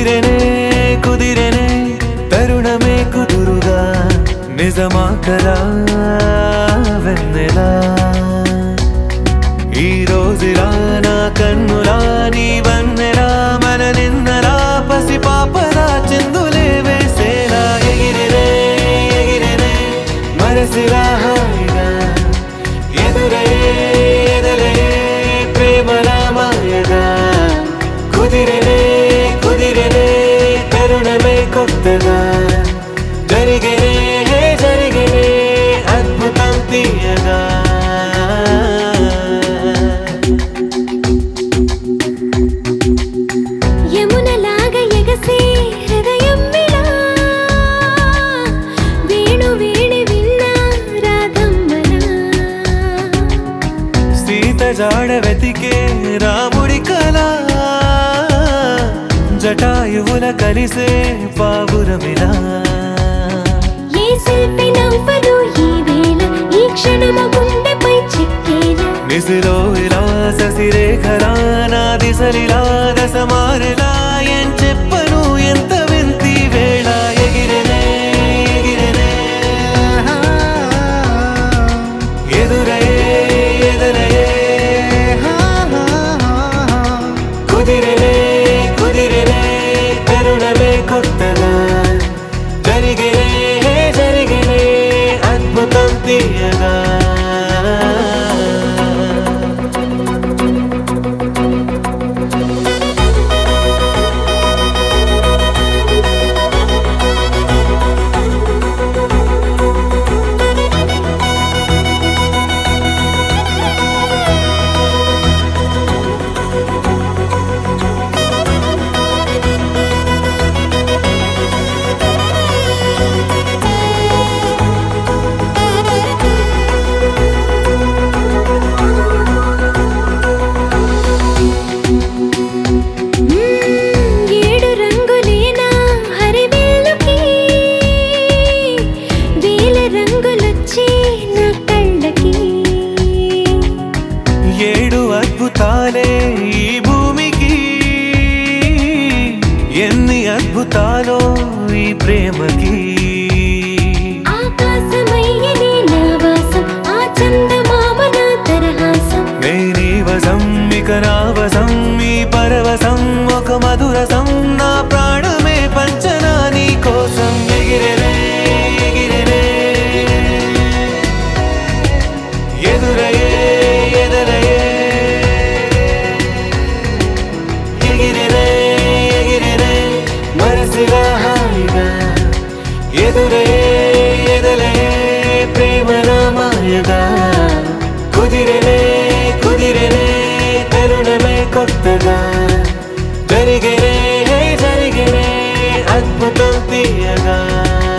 కుదిరెనే కుదిరెనే తరుణమే కుదురుగా నిజమా కలా వెన్నెలా ఈ రోజులా నా కన్నులా నీ వన్నెలా మన నిన్నలా పసి పాపలా చిందులే వేసేలా ఎగిరెనే ఎగిరెనే మనసిలా హాయిగా ఎదురయ్యే ఎదలయ్యే ప్రేమలా మాయగా కుదిరెనే కుదిరెనే తరుణమే కొత్తగా జరిగేనే జరిగేనే అద్భుతం తీయగా యమునలాగా ఎగసే హృదయం విలా వేణు వేణి విన్నా రాగమ్మలా సీత జాడ వెతికే రాముడి కళ జటాయువుల కలిసే పావురమిలా ఏ శిల్పి నవ్వదు ఈ వేళ ఈ క్షణము గుండెపై చిక్కేలా నిసిలో ఇలా ససిరేఖలా నా దిశలిలా దశమారిలా ఏం చెప్పను ఎంత వింతి వేళ ఎగిరెనే ఎగిరెనే ఎదురయ్యే ఎదరయ్యే కుదిరెనే కుదిరెనే తరుణమే కొత్తగా జరిగేనే జరిగేనే అద్భుతం తీయగా ఏడు రంగులేనా హరివిల్లుకి వేల రంగులొచ్చి నా కళ్ళకి ఏడు అద్భుతాలే ఈ భూమికి ఎన్ని అద్భుతాలో ఈ ప్రేమకి ఆకాశమయ్యని నా వాసం ఆ చందమామ నా తరహాసం నేనీ వసం ఇక నా వసం ఈ పరవశం ఒక మధురసం నా ప్రాణమే పంచనా నీ కోసం ఎగిరెనే ఎగిరెనే ఎదురయ్యే ఎదరయ్యే ఎగిరెనే ఎగిరెనే మనసిలా హాయిగా ఎదురయ్యే ఎదలయ్యే ప్రేమలా మాయగా కుదిరెనే కుదిరెనే తరుణమే కొత్తగా జరిగేనే జరిగేనే అద్భుతం తీయగా